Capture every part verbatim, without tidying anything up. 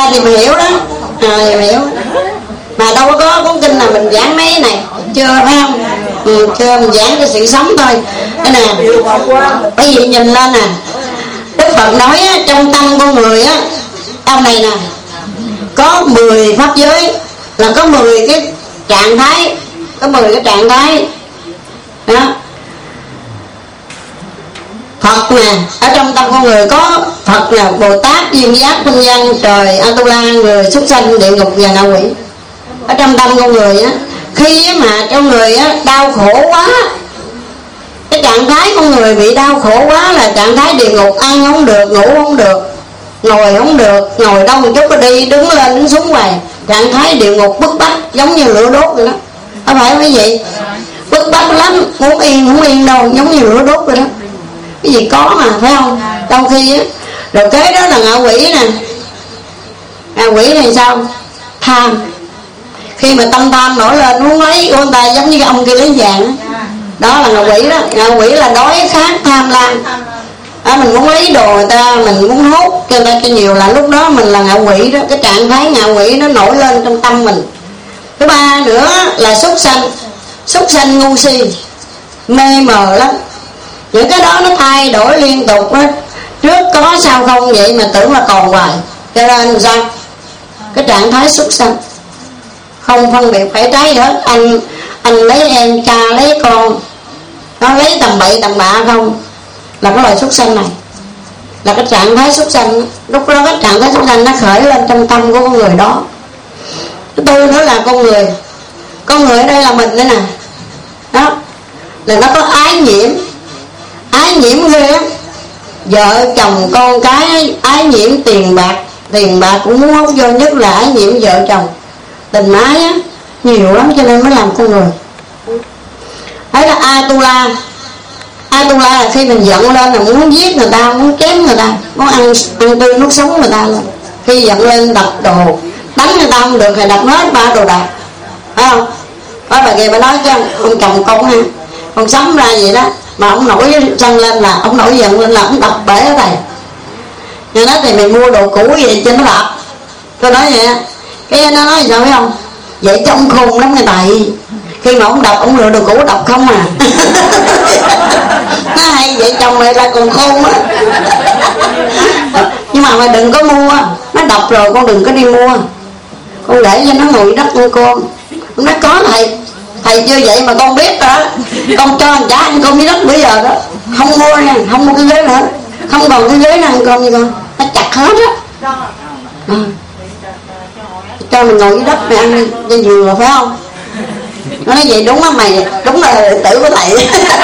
thì mình hiểu đó, à, thì mình hiểu. Mà đâu có cuốn kinh là mình giảng mấy này chưa, phải không? Ừ, chưa, mình giảng cái sự sống thôi. Đây nè, quý vị nhìn lên nè, Đức Phật nói á, trong tâm con người á, ông này nè, có mười pháp giới, là có mười cái trạng thái, có mười cái trạng thái đó. Phật nè, ở trong tâm con người có Phật là Bồ Tát, duyên giác, thanh văn, trời, Atula, người, súc sanh, địa ngục và ngạ quỷ. Ở trong tâm con người á, khi mà trong người á đau khổ quá, cái trạng thái con người bị đau khổ quá là trạng thái địa ngục, ăn không được, ngủ không được, ngồi không được, ngồi đâu một chút có đi, đứng lên đứng xuống hoài, trạng thái địa ngục bức bách giống như lửa đốt vậy đó, có phải không quý vị? Bức bách lắm, muốn yên không yên đâu, giống như lửa đốt vậy đó. Cái gì có mà, phải không? Trong khi á, rồi kế đó là ngạ quỷ nè. Ngạ quỷ này sao? Tham. Khi mà tâm tham nổi lên muốn lấy của người ta, giống như cái ông kia lấy vàng đó, đó là ngạ quỷ đó. Ngạ quỷ là đói khát tham lam à, mình muốn lấy đồ người ta, mình muốn hốt cho người ta cho nhiều, là lúc đó mình là ngạ quỷ đó. Cái trạng thái ngạ quỷ nó nổi lên trong tâm mình. Thứ ba nữa là súc sanh. Súc sanh ngu si, mê mờ lắm. Những cái đó nó thay đổi liên tục đó. Trước có sao không vậy mà tưởng là còn hoài. Cho nên sao? Cái trạng thái súc sanh, không phân biệt phải trái hết. Anh anh lấy em, cha lấy con, nó lấy tầm bậy tầm bạ không, là cái loài súc sanh này, là cái trạng thái súc sanh. Lúc đó cái trạng thái súc sanh nó khởi lên trong tâm của con người đó. Thứ tư nữa là con người. Con người ở đây là mình đây nè, đó là nó có ái nhiễm. Ái nhiễm ghê á, vợ chồng con cái ái nhiễm, tiền bạc, tiền bạc cũng muốn hút vô, nhất là ái nhiễm vợ chồng. Tình ái á nhiều lắm, cho nên mới làm con người. Đấy là Atula. Atula là khi mình giận lên là muốn giết người ta, muốn chém người ta, muốn ăn ăn tươi nuốt sống người ta lên. Khi giận lên đập đồ, đánh người ta không được thì đập hết ba đồ đạc, phải không? Có bà kia bà nói cho ông chồng con ha, con sắm ra vậy đó, mà ông nổi chân lên là ông nổi giận lên là ông đập bể ở đây. Rồi đó thì mình mua đồ cũ vậy cho nó đập. Tôi nói vậy, cái nó nói sao phải không? Vậy chứ ông khùng lắm, người tại khi mà ông đập ông lựa đồ cũ đập không à. Nó hay vậy, chồng này là còn khôn á. Nhưng mà mà đừng có mua, nó đập rồi con đừng có đi mua, con để cho nó ngồi đất con. Con nói có thầy, thầy chưa vậy mà con biết rồi đó, con cho anh trả anh con biết đất bây giờ đó, không mua nha, không mua cái ghế nữa, không còn cái ghế nào ăn cơm như con, nó chặt hết á. À, cho mình ngồi dưới đất mày ăn trên giường phải không? Nó nói vậy đúng á mày, đúng là đệ tử của thầy.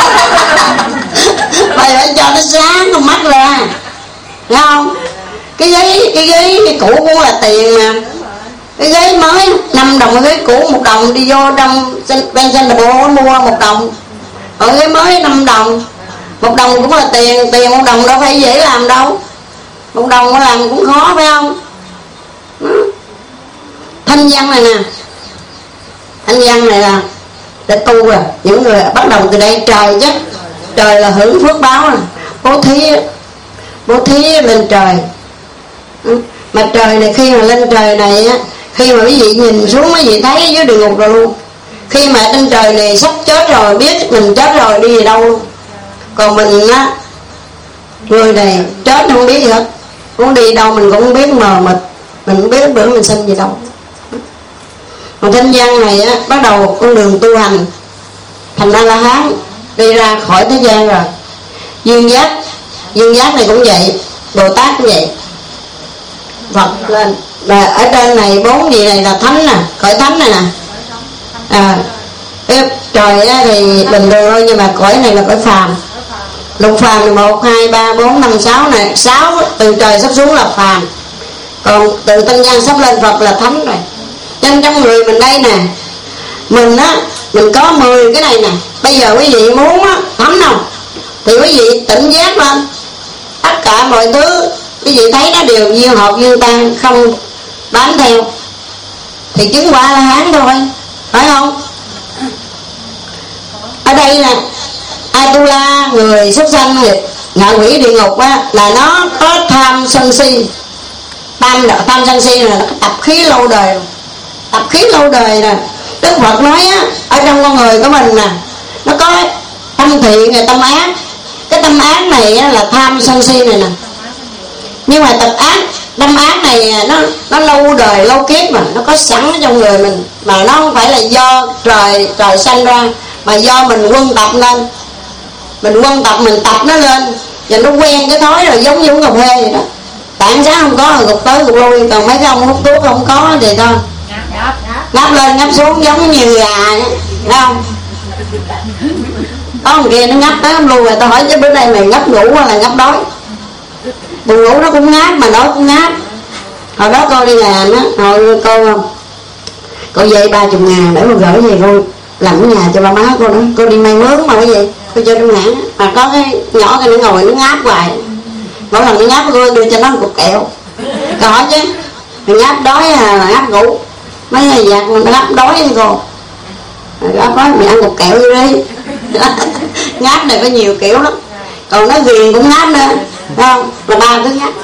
Mày phải cho nó sáng con mắt ra, thấy không? Cái ghế, cái ghế cái cũ cũng là tiền mà. Cái ghế mới năm đồng, cái ghế cũ một đồng, đi vô trong bên xanh là bộ mua một đồng. Ở ghế mới năm đồng, một đồng cũng là tiền, tiền một đồng đâu phải dễ làm đâu, một đồng mà làm cũng khó phải không? Đó. Thanh văn này nè, thanh văn này là để tu rồi, những người bắt đầu từ đây trời chắc trời là hưởng phước báo nè, bố thí, bố thí lên trời. Mà trời này khi mà lên trời này á, khi mà quý vị nhìn xuống quý vị thấy dưới địa ngục rồi luôn. Khi mà trên trời này sắp chết rồi, biết mình chết rồi đi về đâu luôn. Còn mình á, người này chết không biết gì hết, muốn đi đâu mình cũng không biết, mờ mịt, mình không biết bữa mình sinh gì đâu. Còn thanh văn này á, bắt đầu con đường tu hành thành A La Hán, đi ra khỏi thế gian rồi. Duyên giác, duyên giác này cũng vậy, Bồ Tát cũng vậy. Phật lên là ở trên này bốn gì này là thánh nè, cõi thánh này nè. À, cái trời á thì bình thường thôi, nhưng mà cõi này là cõi phàm. Lục phàm là một, hai, ba, bốn, năm, sáu này, sáu từ trời sắp xuống là phàm. Còn từ thanh văn sắp lên Phật là thánh rồi. Nên trong người mình đây nè, mình á, mình có mười cái này nè. Bây giờ quý vị muốn á, thánh không? Thì quý vị tỉnh giác lên. Tất cả mọi thứ quý vị thấy nó đều duyên hợp duyên tan, không bám theo, thì chứng quả La Hán thôi, phải không? Ở đây nè, Atula, người súc sanh, ngạ quỷ địa ngục á, là nó có tham sân si. tam tam sân si là tập khí lâu đời, tập khí lâu đời nè. Đức Phật nói á, ở trong con người của mình nè, nó có tâm thiện và tâm ác. Cái tâm ác này á, là tham sân si này nè. Nhưng mà tập ác, tâm ác này nó nó lâu đời lâu kiếp mà nó có sẵn ở trong người mình, mà nó không phải là do trời trời sanh ra, mà do mình quân tập lên. Mình quân tập, mình tập nó lên và nó quen cái thói rồi, giống như uống cà phê vậy đó. Tảng sáng không có rồi gục tới gục lui, còn mấy cái ông hút thuốc không có thì thôi ngáp lên ngáp xuống giống như gà vậy, thấy không? Có một kia nó ngáp tới ngáp lui, rồi tao hỏi chứ bữa nay mày ngáp ngủ hay là ngáp đói? Buồn ngủ nó cũng ngáp mà đói cũng ngáp. Hồi đó cô đi làm á, hồi cô cô về ba chục ngàn để cô gửi về cô làm ở nhà cho ba má cô đó. Cô đi may mướn mà cái gì cô chơi trong hãng mà có cái nhỏ cái nó ngồi nó ngáp hoài, mỗi lần nó ngáp cô đưa cho nó một cục kẹo. Cô hỏi chứ mày ngáp đói à là ngáp ngủ? Mấy ngày giặt nó ngáp đói với cô. Ngáp đói mày ăn cục kẹo vô đi. Ngáp này có nhiều kiểu lắm, còn nó ghiền cũng ngáp nữa, thấy không? Là ba cứ ngáp.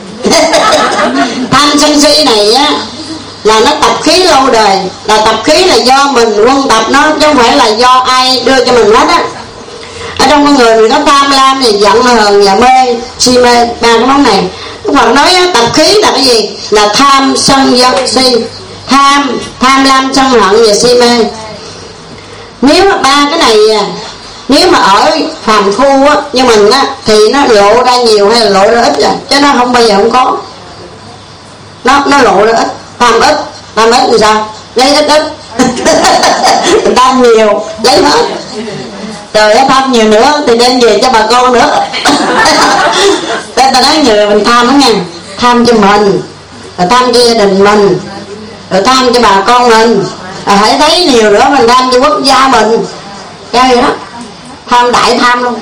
Tham sân si này á là nó tập khí lâu đời, là tập khí là do mình quân tập nó, chứ không phải là do ai đưa cho mình hết á. Ở trong con người mình có tham lam thì giận hờn và mê si mê, ba cái món này. Đức Phật nói á, tập khí là cái gì? Là tham sân giận si. Tham, tham lam sân hận và si mê. Nếu mà ba cái này nếu mà ở phàm phu á như mình á thì nó lộ ra nhiều hay là lộ ra ít rồi, chứ nó không bao giờ không có. Nó nó lộ ra ít, tham ít, tham ít thì sao? Lấy ít ít. Tham nhiều, lấy hết. Trời ơi, tham nhiều nữa thì đem về cho bà con nữa. Nên ta nói người mình tham đó nha, tham cho mình, rồi tham cho gia đình mình, rồi tham cho bà con mình, rồi hãy thấy nhiều nữa mình tham cho quốc gia mình, cái gì đó, tham đại tham luôn.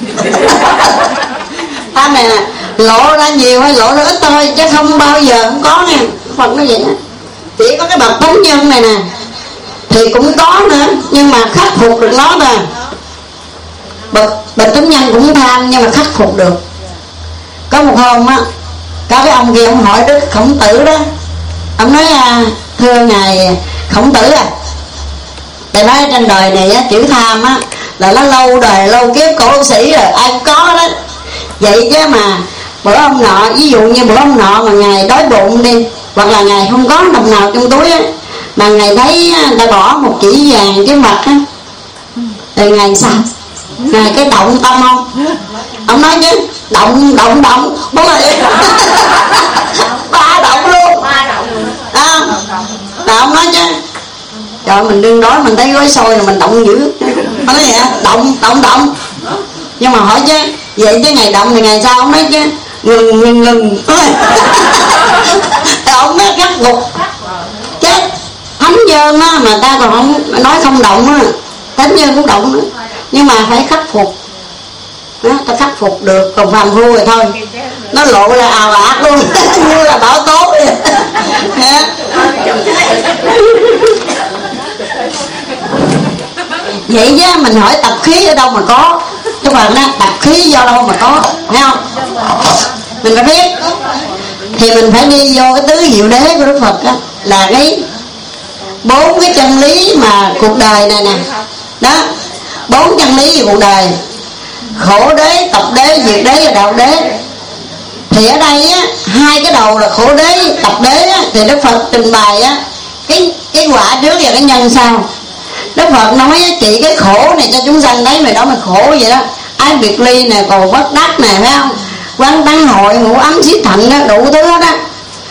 Tham này nè, lộ ra nhiều hay lộ ra ít thôi, chứ không bao giờ không có nè. Phật nói vậy đó. Chỉ có cái bậc thánh nhân này nè thì cũng có nữa, nhưng mà khắc phục được nó thôi. Bậc bậc thánh nhân cũng tham nhưng mà khắc phục được. Có một hôm á, có cái ông kia ông hỏi Đức Khổng Tử đó, ông nói thưa ngài Khổng Tử à, thầy nói trên đời này á, chữ tham á là nó lâu đời lâu kiếp cổ sĩ rồi, ai cũng có đó. Vậy chứ mà bữa ông nọ, ví dụ như bữa ông nọ mà ngài đói bụng đi, hoặc là ngài không có đồng nào trong túi á, mà ngài thấy người ta bỏ một chỉ vàng cái mặt á, thì ngài sao? Ngài cái động tâm không? Ông nói chứ động động động bố ơi. Ba động luôn à, là ông nói chứ trời, mình đương đói mình thấy gói xôi là mình động dữ. Nó nói vậy, động động động. Nhưng mà hỏi chứ vậy chứ ngày động thì ngày sao? Ông nói chứ ngừng ngừng ngừng. Ông nói khắc phục chứ thánh nhân á mà ta còn không nói không động á, thánh nhân cũng động nữa, nhưng mà phải khắc phục đó, ta khắc phục được. Còn phàm phu rồi thôi, nó lộ ra ào ạt luôn. Như là bão tố vậy. Vậy chứ mình hỏi tập khí ở đâu mà có? Các bạn đó, tập khí do đâu mà có, thấy không? Mình phải biết. Thì mình phải đi vô cái tứ diệu đế của Đức Phật đó, là cái bốn cái chân lý mà cuộc đời này nè. Đó, bốn chân lý về cuộc đời: khổ đế, tập đế, diệt đế và đạo đế. Thì ở đây á, hai cái đầu là khổ đế, tập đế á, thì Đức Phật trình bày á cái cái quả trước và cái nhân sau. Đức Phật nói á, chỉ cái khổ này cho chúng sanh thấy mày đó mày khổ vậy đó, ái biệt ly nè, cầu bất đắc nè, phải không? Quán tán hội, ngủ ấm xiết thạnh đó, đủ thứ hết á.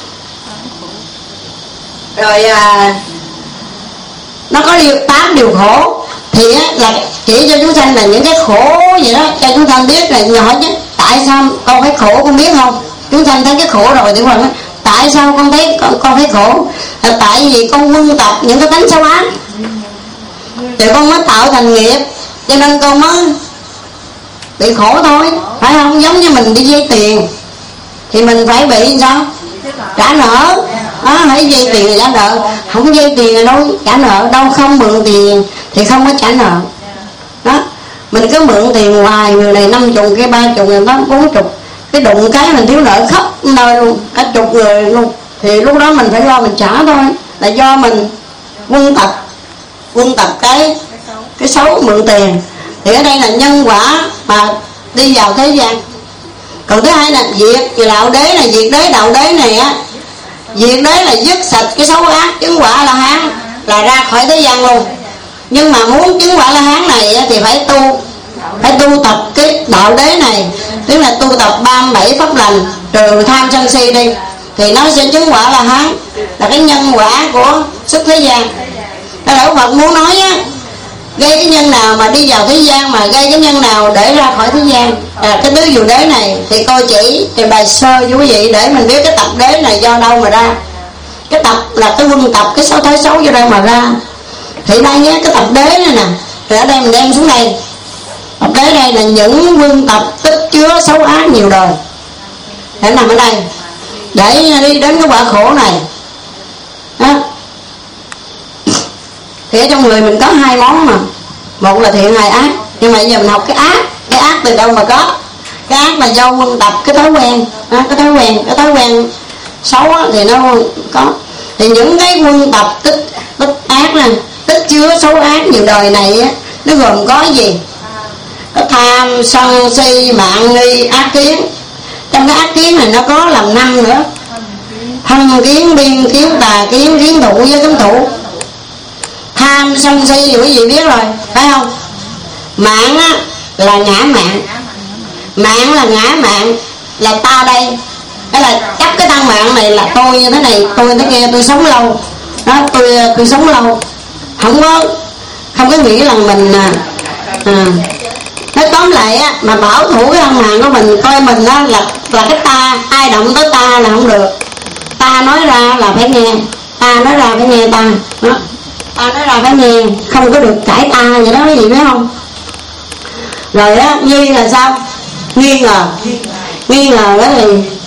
Rồi à, nó có điều tám điều khổ thì á, là chỉ cho chúng sanh là những cái khổ vậy đó, cho chúng sanh biết. Là nhỏ chứ tại sao con thấy khổ, con biết không? Chúng sanh thấy cái khổ rồi thì con nói tại sao con thấy con, con thấy khổ? Là tại vì con quân tập những cái tánh xấu ác, thì con mới tạo thành nghiệp, cho nên con mới bị khổ thôi, phải không? Giống như mình đi vay tiền thì mình phải bị sao? Trả nợ. Đó, hãy vay tiền là trả nợ, không vay tiền là đâu trả nợ đâu. Không mượn tiền thì không có trả nợ. Đó, mình cứ mượn tiền hoài, người này năm chục, cái ba chục, người đó bốn chục, cái đụng cái mình thiếu nợ khắp nơi luôn, cả chục người luôn, thì lúc đó mình phải lo mình trả thôi, là do mình quân tập quân tập cái cái xấu mượn tiền. Thì ở đây là nhân quả mà đi vào thế gian. Còn thứ hai là diệt đạo đế này, diệt đế đạo đế này á, diệt đế là dứt sạch cái xấu ác, chứng quả La Hán là ra khỏi thế gian luôn. Nhưng mà muốn chứng quả La Hán này á, thì phải tu phải tu tập cái đạo đế này, tức là tu tập ba mươi bảy pháp lành, trừ tham sân si đi, thì nó sẽ chứng quả La Hán, là cái nhân quả của xuất thế gian. Đó là Phật muốn nói á, gây cái nhân nào mà đi vào thế gian, mà gây cái nhân nào để ra khỏi thế gian. À, cái tứ diệu đế này thì coi chỉ trình bày sơ với quý vị để mình biết cái tập đế này do đâu mà ra. Cái tập là cái quân tập, cái số thái xấu do đâu mà ra. Thì đây nhé, cái tập đế này nè, rồi ở đây mình đem xuống đây. Tập đế đây là những quân tập tích chứa xấu ác nhiều đời, để nằm ở đây để đi đến cái quả khổ này đó. Thì ở trong người mình có hai món mà, một là thiện hai ác. Nhưng mà bây giờ mình học cái ác. Cái ác từ đâu mà có? Cái ác là do quân tập, cái thói quen đó, cái thói quen cái thói quen xấu á, thì nó có. Thì những cái quân tập tích tích ác nè, tích chứa xấu ác nhiều đời này á, nó gồm có gì? Có tham sân si mạng nghi ác kiến. Trong cái ác kiến này nó có làm năm nữa: thân kiến, biên kiến, tà kiến, kiến thủ với cấm thủ. Tham sân si thì quý vị biết rồi phải không? Mạng á là ngã mạng. Mạng là ngã mạng, là ta đây. Cái là chấp cái thân mạng này là tôi như thế này, tôi như thế kia, tôi sống lâu đó, tôi tôi sống lâu, không có không có nghĩ là mình à, à. Nói tóm lại á, mà bảo thủ cái thân mạng của mình, coi mình á là là cái ta, ai động tới ta là không được. Ta nói ra là phải nghe, ta nói ra phải nghe ta đó. Ta nói ra phải nghe, không có được cãi ta vậy đó, quý vị biết không? Rồi á, nghi là sao? Nghi ngờ. Nghi ngờ đó thì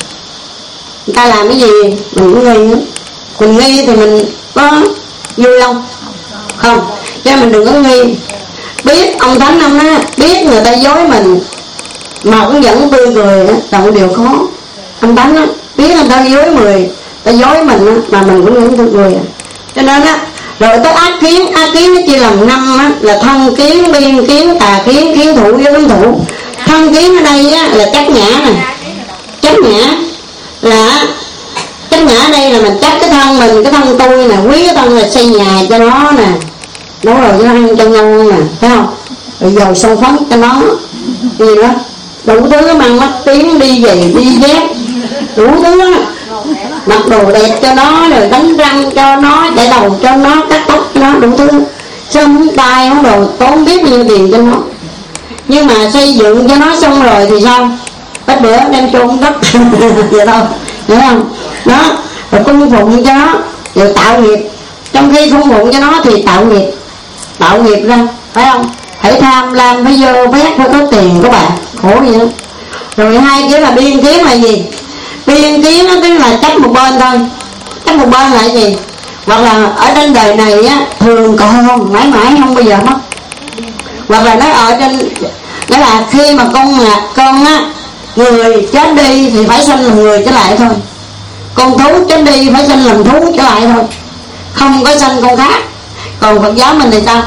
người ta làm cái gì mình cũng nghi nữa. Mình nghi thì mình có vui không? Không. Cho nên mình đừng có nghi. Biết ông Thánh ông á, biết người ta dối mình mà cũng vẫn tươi cười đó, là một điều khó. Ông Thánh á, biết người ta dối người, ta dối mình á, mà mình cũng vẫn tươi cười. Cho nên á, rồi tới ác kiến. Ác kiến nó chia làm năm á, là thân kiến, biên kiến, tà kiến, kiến thủ với cấm thủ. Thân kiến ở đây á là chấp ngã nè. Chấp ngã là chấp ngã ở đây là mình chấp cái thân mình, cái thân tôi nè, quý cái thân là xây nhà cho nó nè, nấu rồi cho nó ăn cho ngon nè, thấy không? Rồi dầu son phấn cho nó gì đó, đủ thứ mang mắt tiếng, đi giày đi dép, đủ thứ á, mặc đồ đẹp cho nó, rồi đánh răng cho nó, chải đầu cho nó, cắt tóc cho nó, đủ thứ, sơn tay không đồ, tốn biết nhiêu tiền cho nó. Nhưng mà xây dựng cho nó xong rồi thì sao? Bắt bữa đem chôn đất vậy thôi, hiểu không? Đó, rồi cung phụng cho nó, rồi tạo nghiệp. Trong khi cung phụng cho nó thì tạo nghiệp, tạo nghiệp ra, phải không? Phải tham lam, phải dơ vét, phải có tiền các bạn, khổ vậy đó. Rồi hai kiểu là biên kiến là gì? Biên kiến nó tức là chấp một bên thôi. Chấp một bên là gì? Hoặc là ở trên đời này á, thường còn mãi mãi không bao giờ mất. Hoặc là nó ở trên, đó là khi mà con là con á, người chết đi thì phải sanh làm người trở lại thôi. Con thú chết đi phải sanh làm thú trở lại thôi, không có sanh con khác. Còn Phật giáo mình thì sao?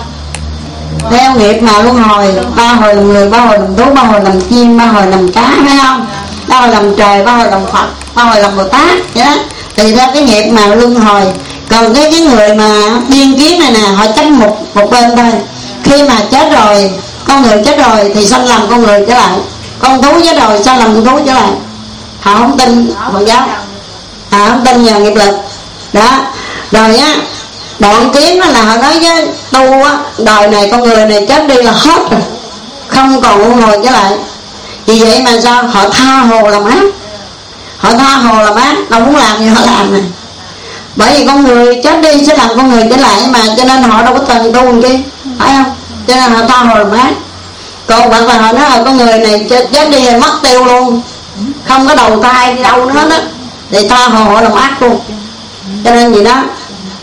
Theo nghiệp mà luân hồi, ba hồi làm người, ba hồi làm thú, ba hồi làm chim, ba hồi làm cá, phải không? Ba hồi làm trời, ba hồi làm Phật, ba hồi làm Bồ Tát vậy đó. Tùy theo cái nghiệp mà luân hồi. Còn cái cái người mà biên kiến này nè, họ chấp một một bên thôi. Khi mà chết rồi, con người chết rồi thì sanh làm con người trở lại, con thú chết rồi sanh làm con thú trở lại. Họ không tin Phật giáo, họ không tin vào nghiệp lực đó. Rồi á, đoạn kiến đó là họ nói với tu á, đời này con người này chết đi là hết rồi, không còn luân hồi trở lại. Vì vậy mà sao? Họ tha hồ làm ác, họ tha hồ làm ác, đâu muốn làm gì họ làm này. Bởi vì con người chết đi sẽ làm con người trở lại mà, cho nên họ đâu có cần tu làm chi, phải không? Cho nên họ tha hồ làm ác. Còn hoặc là họ nói là con người này chết, chết đi rồi mất tiêu luôn, không có đầu tay đi đâu nữa đó, thì tha hồ họ làm ác luôn. Cho nên gì đó.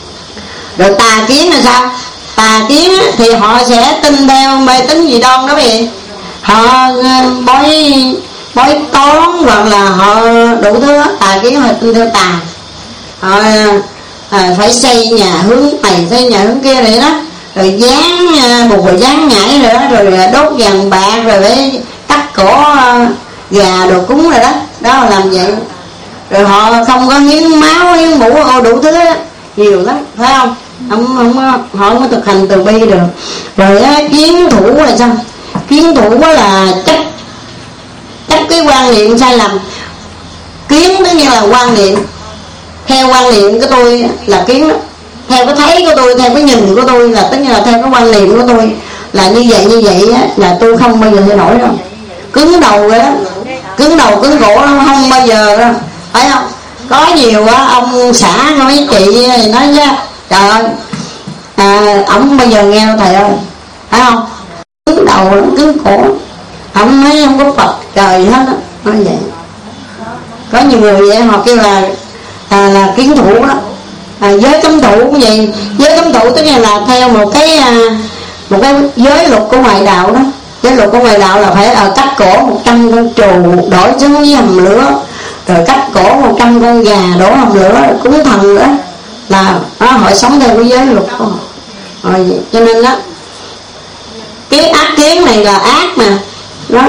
Rồi tà kiến là sao? Tà kiến thì họ sẽ tin theo mê tín dị đoan đó vậy. Họ bói bói toán, hoặc là họ đủ thứ hết, tà kiến họ tin theo tà. Họ à, phải xây nhà hướng này, xây nhà hướng kia vậy đó, rồi dán một rồi dán nhảy rồi đó, rồi đốt vàng bạc, rồi phải cắt cổ gà đồ cúng rồi đó, đó là làm vậy. Rồi họ không có hiến máu, hiến mũ, ô đủ thứ đó, nhiều lắm, phải không? Không, không họ không có thực hành từ bi được. Rồi á, kiến thủ là sao? Kiến thủ là chấp chấp cái quan niệm sai lầm. Kiến tức như là quan niệm, theo quan niệm của tôi là kiến đó, theo cái thấy của tôi, theo cái nhìn của tôi là tức như là theo cái quan niệm của tôi là như vậy như vậy á, là tôi không bao giờ thay đổi đâu. Cứng đầu rồi đó, cứng đầu cứng cổ nó không bao giờ đâu, phải không? Có nhiều á ông xã mấy chị nói chứ trời ơi, à, ổng không bao giờ nghe đâu thầy ơi, phải không? Cứng đầu cứng cổ, ổng nói không có Phật trời hết á, nói vậy. Có nhiều người vậy họ kêu là à, là kiến thủ đó. À, giới cấm thủ cũng vậy. Giới cấm thủ tức là theo một cái à, một cái giới luật của ngoại đạo đó. Giới luật của ngoại đạo là phải ở cắt cổ một trăm con trù đổ xuống với hầm lửa, rồi cắt cổ một trăm con gà đổ hầm lửa, rồi cúng thần nữa, là đó, họ sống theo cái giới luật của họ. Rồi, cho nên đó cái ác kiến này là ác mà đó,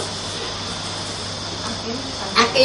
ác kiến.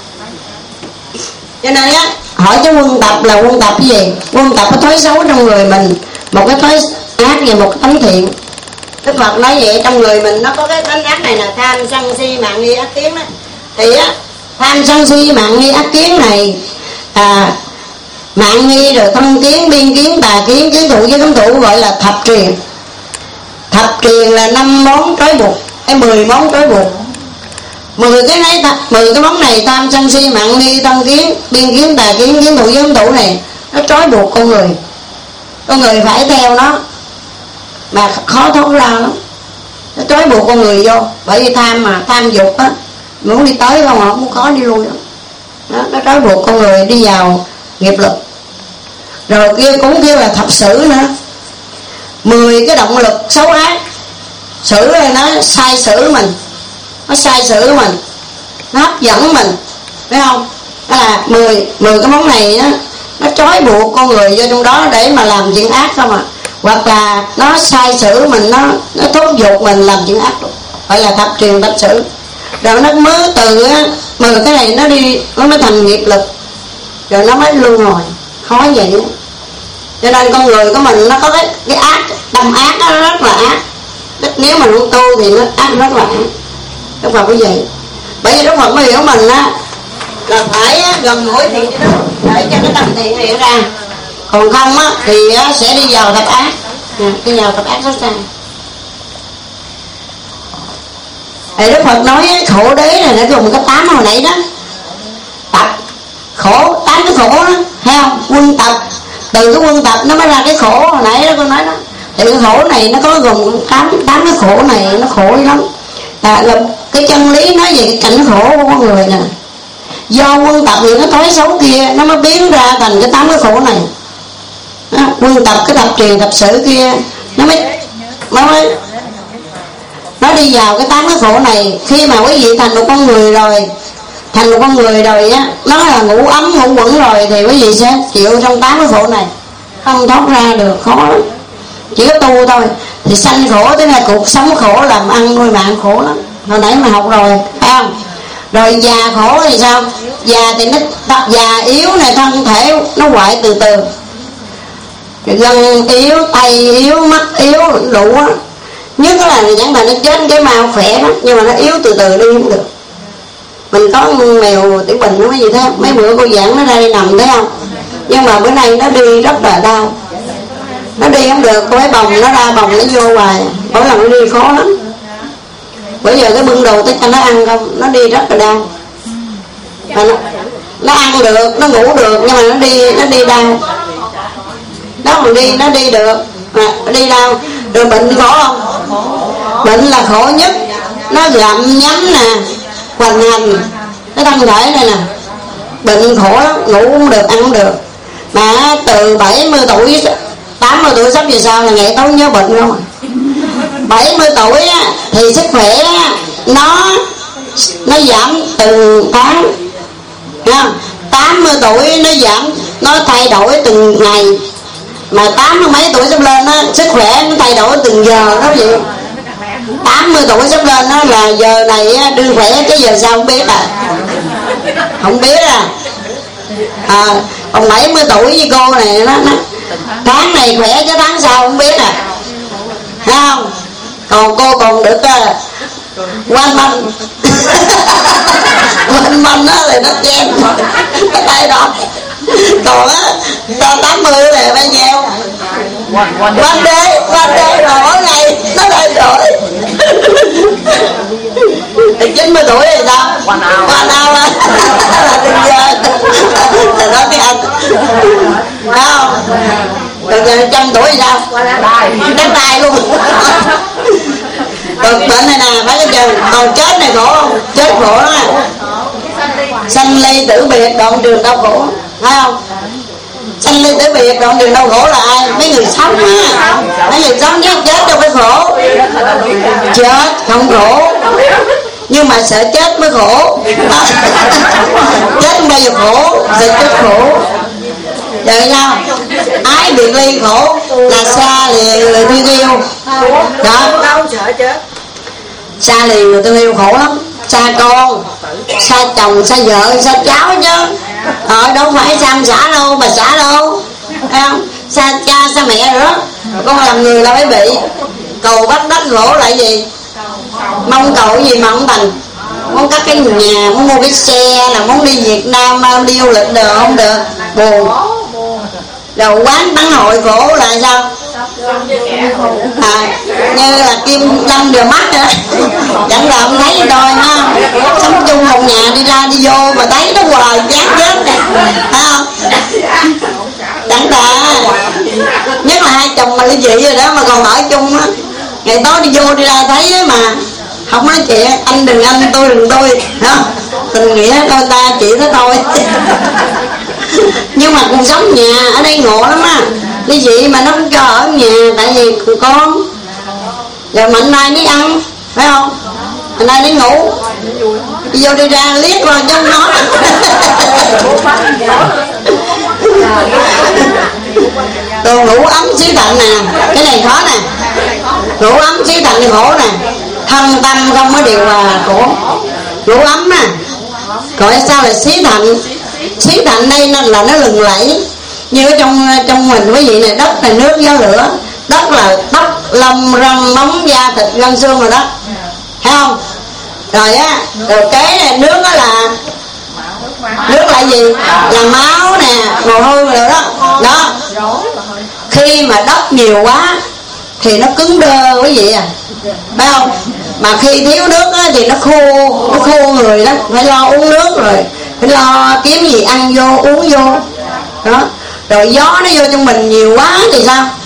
Cho nên á, hỏi cái quân tập là quân tập cái gì? Quân tập cái thói xấu trong người mình, một cái thói ác và một cái tánh thiện. Đức Phật nói vậy, trong người mình nó có cái tánh ác này là tham sân si mạng nghi ác kiến đó. Thì á, tham sân si mạng nghi ác kiến này à, mạng nghi rồi thân kiến, biên kiến, tà kiến, kiến thủ với cấm thủ gọi là thập truyền. Thập truyền là năm món trói buộc, hay mười món trói buộc. Mười cái này, mười cái món này tham sân si mạng nghi thân kiến, biên kiến, tà kiến, kiến thủ với cấm thủ này nó trói buộc con người. Con người phải theo nó mà khó thoát ra lắm, nó trói buộc con người vô. Bởi vì tham mà, tham dục á, muốn đi tới không mà không có đi lui đâu. Đó, nó trói buộc con người đi vào nghiệp lực. Rồi kia cũng kêu là thập sử nữa, mười cái động lực xấu ác. Sử này nó sai sử mình, nó sai sử mình, nó hấp dẫn mình, phải không? Đó là mười mười cái món này á, nó trói buộc con người vô trong đó để mà làm chuyện ác không à. Hoặc là nó sai sử mình, nó nó thúc giục mình làm chuyện ác, gọi là thập truyền thập sử. Rồi nó mới từ á, mười cái này nó đi, nó mới thành nghiệp lực, rồi nó mới luân hồi. Khó vậy đó. Cho nên con người của mình nó có cái, cái ác, tâm ác nó rất là ác. Nếu mà không tu thì nó ác rất là ác. Đức Phật cũng vậy. Bởi vì Đức Phật mới hiểu mình á, là phải gần gũi thiện cho nó, để cho cái tâm thiện hiện ra. Còn không á thì sẽ đi vào thập ác, đi vào thập ác rất xa. Thì Đức Phật nói khổ đế này nó dùng cái tám hồi nãy đó, tập khổ, tám cái khổ đó, thấy không? Quân tập, từ cái quân tập nó mới ra cái khổ hồi nãy đó con nói đó. Thì cái khổ này nó có gồm tám tám cái khổ này, nó khổ lắm. À, là cái chân lý nói về cái cảnh khổ của con người nè. Do quân tập những cái thói xấu kia nó mới biến ra thành cái tám cái khổ này. Đó, quân tập cái thập truyền thập sử kia nó mới nó mới nó đi vào cái tám cái khổ này. Khi mà quý vị thành một con người rồi, thành một con người rồi á, nó là ngủ ấm ngủ quẩn rồi, thì quý vị sẽ chịu trong tám cái khổ này, không thoát ra được, khó lắm. Chỉ có tu thôi. Thì sanh khổ tức là cuộc sống khổ, làm ăn nuôi mạng khổ lắm, hồi nãy mà học rồi, phải không? Rồi già khổ thì sao? Già thì nó già yếu này, thân thể nó hoại từ từ, gân yếu, tay yếu, mắt yếu đủ á. Nhất là chẳng mà nó chết cái mau khỏe lắm, nhưng mà nó yếu từ từ đi không được. Mình có mèo Tiểu Bình nó mấy gì thế, mấy bữa cô giảng nó ra đi nằm thấy không? Nhưng mà bữa nay nó đi rất là đau, nó đi không được, cô ấy bồng nó ra bồng nó vô hoài, mỗi lần nó đi khó lắm. Bây giờ cái bưng đồ tới cho nó ăn không, nó đi rất là đau. Mà nó, nó ăn được, nó ngủ được, nhưng mà nó đi nó đi đau. Nó còn đi nó đi được mà nó đi đau. Rồi bệnh khổ không? Bệnh là khổ nhất. Nó gặm nhấm nè, hoành hành cái thân thể này nè, bệnh khổ lắm, ngủ không được, ăn không được. Mà từ bảy mươi tuổi, tám mươi tuổi sắp về sau là ngày tối nhớ bệnh không. Bảy mươi tuổi á, thì sức khỏe á, nó nó giảm từng tháng nha. Tám mươi tuổi nó giảm, nó thay đổi từng ngày, mà tám mươi mấy tuổi sắp lên á, sức khỏe nó thay đổi từng giờ đó vậy. Tám mươi tuổi sắp lên đó là giờ này á, đương khỏe, cái giờ sau không biết à, không biết à. À, còn bảy mươi tuổi với cô này nó, nó tháng này khỏe chứ tháng sau không biết à, thấy không? Còn cô còn được uh, quanh manh quanh manh á thì nó chen cái tay đó. Còn á ta tám mươi này bao nhiêu quanh đế quanh đế rồi mỗi ngày nó thay đổi. Thì chín mươi tuổi thì sao? Quanh ao quanh ao á là từng giờ thì nói tiếng Anh, thấy không? Rồi giờ trăm tuổi thì sao? Đánh tay luôn. Còn bệnh này nè, phải cái chừng. Còn chết này khổ không? Chết khổ đó. Sanh ly tử biệt, đoạn đường đau khổ, thấy không? Sanh ly tử biệt, đoạn đường đau khổ là ai? Mấy người sống á. Mấy người sống chứ chết đâu phải khổ. Chết không khổ, nhưng mà sợ chết mới khổ. Chết không bao giờ khổ, sợ chết khổ. Được nhau? Ái biệt ly khổ là xa lìa người thương yêu. Đó. Xa lìa người thương yêu khổ lắm. Xa con, xa chồng, xa vợ, xa cháu chứ. Ờ đâu phải xa ông xã đâu, bà xã đâu. Thấy không? Xa cha, xa mẹ rồi đó. Con làm người là phải bị. Cầu bắt đất khổ là gì? Mong cầu cái gì mà không thành. Muốn cắt cái nhà, muốn mua cái xe, là muốn đi Việt Nam, đi du lịch được không được. Buồn. Rồi quán bắn hội khổ là sao? À, như là Kim Lâm đều mắt nữa. Chẳng là không thấy thôi ha. Sống chung một nhà đi ra đi vô mà thấy nó hoài chán chết nè, thấy không? Chẳng là nhất là hai chồng mà ly dị rồi đó mà còn ở chung á, ngày tối đi vô đi ra thấy mà không nói chuyện, anh đừng anh, tôi đừng tôi, không? Tình nghĩa đôi ta chỉ thế thôi. Nhưng mà cuộc sống nhà ở đây ngộ lắm á. Ly dị mà nó không cho ở nhà, tại vì con giờ mạnh nay mới ăn, phải không? Mạnh nay mới ngủ, đi vô đi ra liếc vào trong nó. Rồi ngủ ấm xí thạnh nè, cái này khó nè. Ngủ ấm xí thạnh thì khổ nè. Thân tâm không có điều là khổ. Ngủ ấm nè. Gọi sao là xí thạnh? Xí thạnh đây là nó lừng lẫy. Như ở trong trong mình quý vị này, đất là nước gió lửa. Đất là tóc, lông, răng, móng, da, thịt, gân, xương rồi đó. Thấy không? Rồi á, rồi cái này nước đó là nước là gì? Là máu nè, mồ hôi rồi đó. Đó. Khi mà đất nhiều quá thì nó cứng đơ quý vị à, phải không? Mà khi thiếu nước á, thì nó khô, nó khô người lắm. Phải lo uống nước rồi, phải lo kiếm gì ăn vô, uống vô. Đó. Rồi gió nó vô trong mình nhiều quá thì sao?